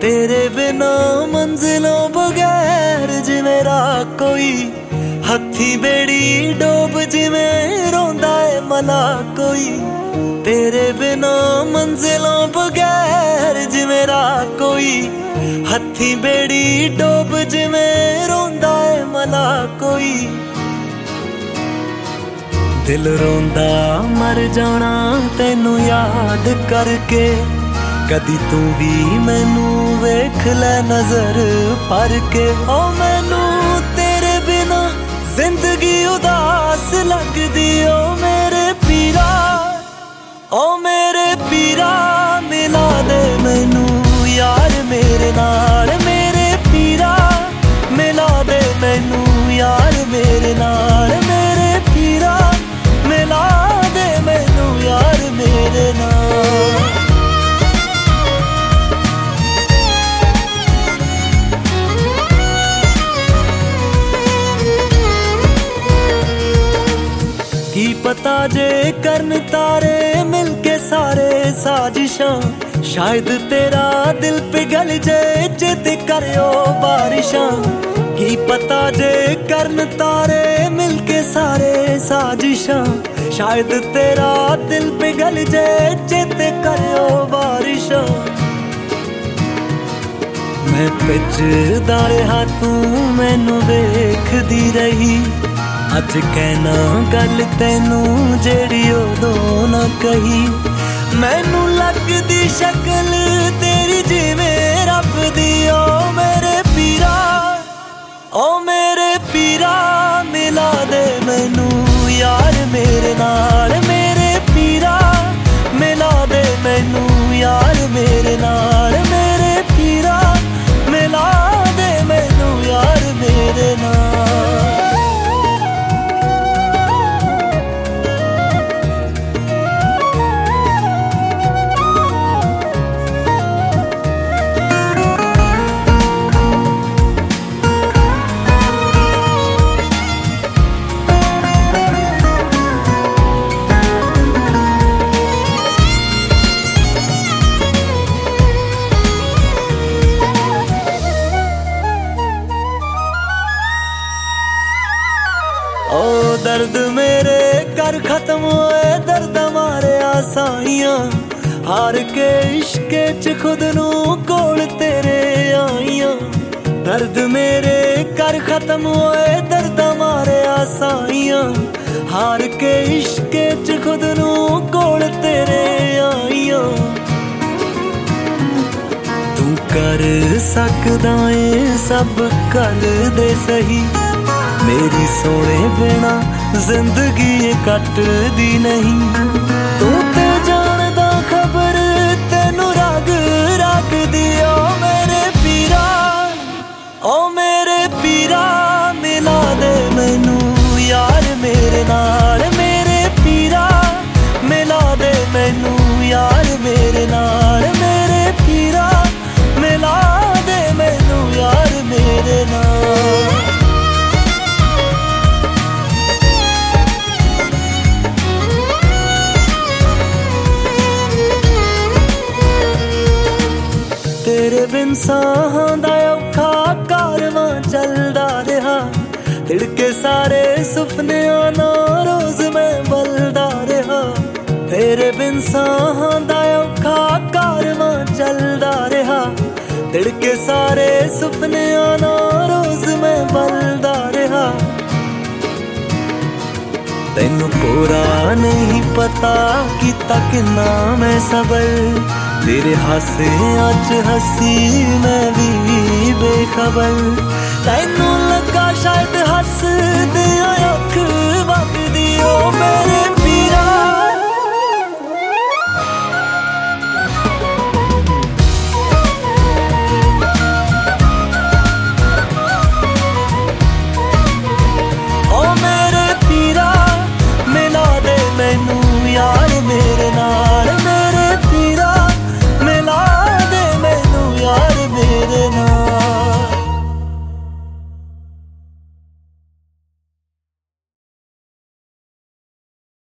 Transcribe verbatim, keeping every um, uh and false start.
तेरे बिना मंजिलों बगैर जिवें राह कोई हथी बेड़ी डोब जिवें रोंदा है मला कोई। तेरे बिना मंजिलों बगैर जिवें राह कोई हथी बेड़ी डोब जिवें रोंदा है मला कोई। दिल रोंदा मर जाना तेनू याद करके कदी तू भी मैनू वेख ले नजर भर के। ओ मैनू तेरे बिना जिंदगी उदास लगदी ओ मेरे पीरा, ओ मेरे पीरा मिला दे मैनू यार मेरे नाल। मेरे पीरा मिला दे मैनू यार मेरे नाल। मेरे पीरा मिला दे मैनू यार मेरे नाल। की पता जे करन तारे मिलके सारे साजिशां शायद तेरा दिल पिघल जाए चेते करियो बारिशां। की पता जे करन तारे मिलके सारे साजिशां शायद तेरा दिल पिघल जाए चेते करियो बारिशां। मैं पिछदा रहा तू मैनू वेखदी रही अज कहना गल तेनू जेड़ी उदों ना कही। मैनू लगदी शक्ल तेरी जिवें रब दी ओ मेरे पीरा, ओ मेरे पीरा मिला दे मैनू यार मेरे नाल। मेरे पीरा मिला दे मैनू यार मेरे नाल। मेरे पीरा मिला दे मैनू यार मेरे नाल। ओ दर्द मेरे कर खत्म होए दर्द मारे आसाइयां हार के इश्क च खुद नू कोल तेरे आइयां। दर्द मेरे कर खत्म होए दर्द मारे आसाइयां हार के इश्क च खुद नू कोल तेरे आइयां। तू कर सकदा ए सब कर दे सही मेरी सोने बिना जिंदगी कटदी नहीं। तू ते जानदा खबर तेनू रग रग दी ओ मेरे पीरा, ओ मेरे पीरा मिला दे मैनू यार मेरे नाल। मेरे पीरा मिला दे मैनू यार मेरे नाल। मेरे पीरा मिला दे मैनू यार मेरे नाल। तेरे बिन साहां दा औखा कारवां चलदा रहा तिड़के सारे सुपनियां ना रोज मैं बलदा रहा। तेरे बिन साहां दा औखा कारवां चलदा रहा तिड़के सारे सुपनियां ना रोज मैं बलदा रहा। तैनू पूरा नहीं पता कीता किन्ना मैं सबर तेरे हासे अज हसी मैं भी बेखबर। तैनू लगा शायद हस दिया अख वगदी ओ